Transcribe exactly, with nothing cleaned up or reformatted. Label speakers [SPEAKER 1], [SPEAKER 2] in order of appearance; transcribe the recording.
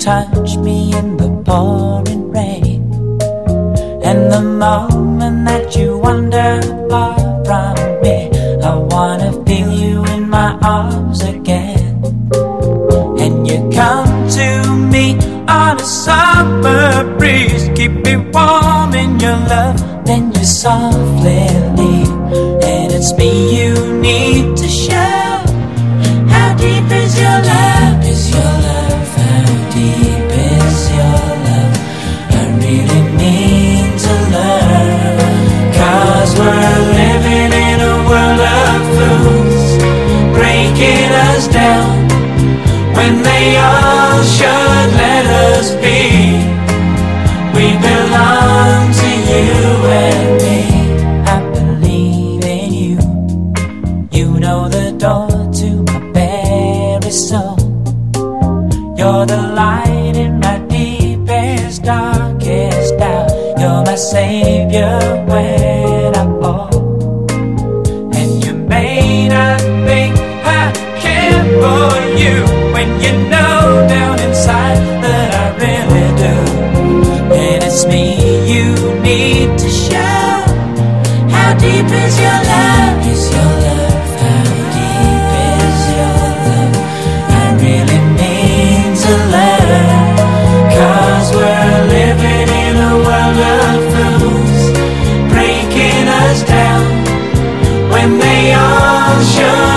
[SPEAKER 1] touch me in the pouring rain, and the moment that you wander far from me, I wanna feel you in my arms again. And you come to me on a summer breeze, keep me warm in your love, then you softly leave. And it's me you need to show. How deep is your love? Is your love? How deep is your love? I really need to learn. 'Cause we're living in a world of fools, breaking us down when they all should let us be. We belong to you and me. I believe in you. You know the door to my very soul. You're the light in my deepest, darkest doubt. You're my savior when I fall. And you may not think I care for you, when you know down inside that I really do. And it's me you need to show. How deep is your love? Is your love? How deep is your love? I really need to learn. 'Cause we're living in a world of fools, breaking us down when they all should